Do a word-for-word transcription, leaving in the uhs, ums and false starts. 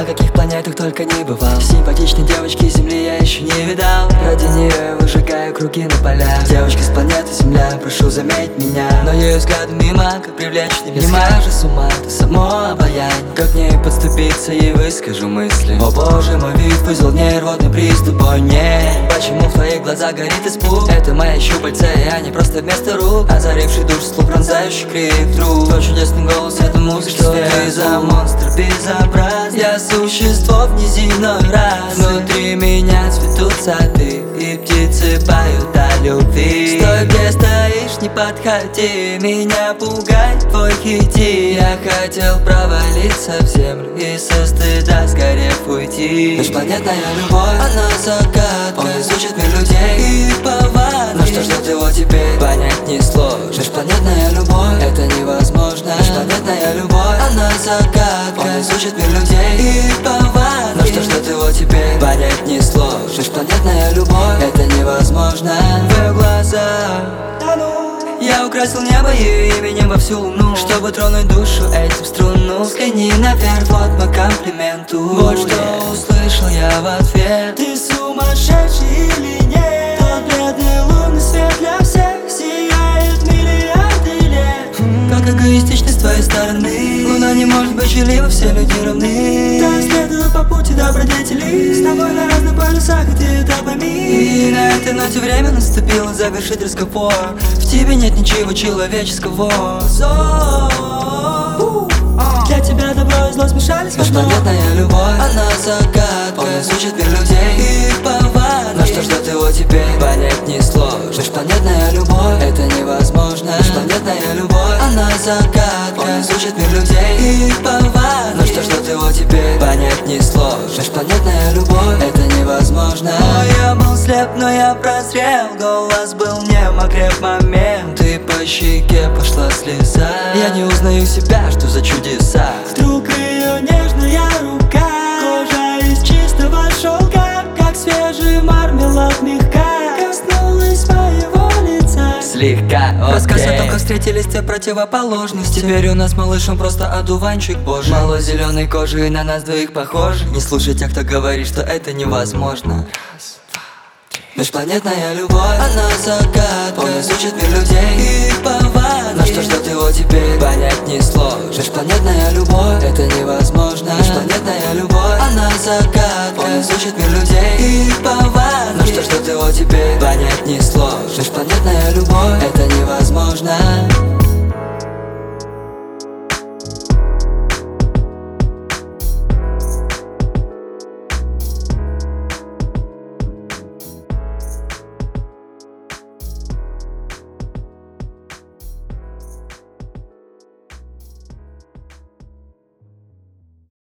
На каких планетах только не бывал. Симпатичной девочки Земли я еще не видал. Ради нее я выжигаю круги на полях. Девочка с планеты Земля, прошу заметь меня. Но ее взгляд мимо, как привлечь не внимание. Я схожу с ума, это само обаяние. Как к ней подступиться и выскажу мысли. О боже, мой вид вызвал мне рвотный приступ. О нет, почему в твоих глазах горит испуг? Это мои щупальца, и они просто вместо рук. Озаривший душ, слух, пронзающий крик вдруг. Твой чудесный голос, это музыка. Что ты за монстр безобразный? Я существо внеземной расы. Внутри меня цветут сады, и птицы поют о любви. Стой, где стоишь, не подходи. Меня пугает твой хитин. Я хотел провалиться в землю и со стыда сгорев уйти. Межпланетная любовь, она загадка. Он изучит мир людей и их повадки. Но что ждет его теперь, понять не сложно. Межпланетная любовь, это невозможно. Межпланетная любовь, она загадка. Он изучит мир людей и их повадки. Но что ждет его теперь, понять не сложно. Межпланетная любовь, это невозможно. В ее глазах я украсил небо ее именем во всю луну, чтобы тронуть душу этим струну. Взгляни наверх, вот мой комплимент. Вот что услышал я в ответ. Ты сумасшедший или нет? Тот бледный лунный свет для всех сияет миллиарды лет. Как эгоистично с твоей стороны. Луна не может быть счастлива, все люди равны. Да, следую по пути добродетели. С тобой на разных полюсах, и ты это пойми. И на этой ноте время наступило завершить разговор. В тебе нет ничего человеческого. Для тебя добро и зло смешались в одно. Межпланетная любовь, она загадка. Он изучит мир людей и их повадки. Но что ждет его теперь, понять не сложно. Межпланетная любовь, это невозможно. Межпланетная любовь, она загадка. Он изучит мир людей и их повадки. Но что ждет его теперь, понять не сложно. Межпланетная любовь, это невозможно. О, я был слеп, но я прозрел. Голос был нем, окреп момент. Ты по щеке пошла слеза. Я не узнаю себя, что за чудеса. Вдруг ее нежная рука, кожа из чистого шелка, как свежий мармелад мягка, коснулась моего лица. Слегка, Рассказ о окей. том, как встретились те противоположности. Теперь у нас малышом просто одуванчик божий. Мало зеленой кожи и на нас двоих похожи. Не слушай тех, кто говорит, что это невозможно. Межпланетная любовь, она загадка. Он изучит мир людей и их повадки. Но что ждет его теперь, понять не сложно. Межпланетная любовь, это невозможно. Межпланетная любовь, она загадка. Он изучит мир людей и их повадки. Но что ждет его теперь, понять не сложно. Межпланетная любовь, это невозможно.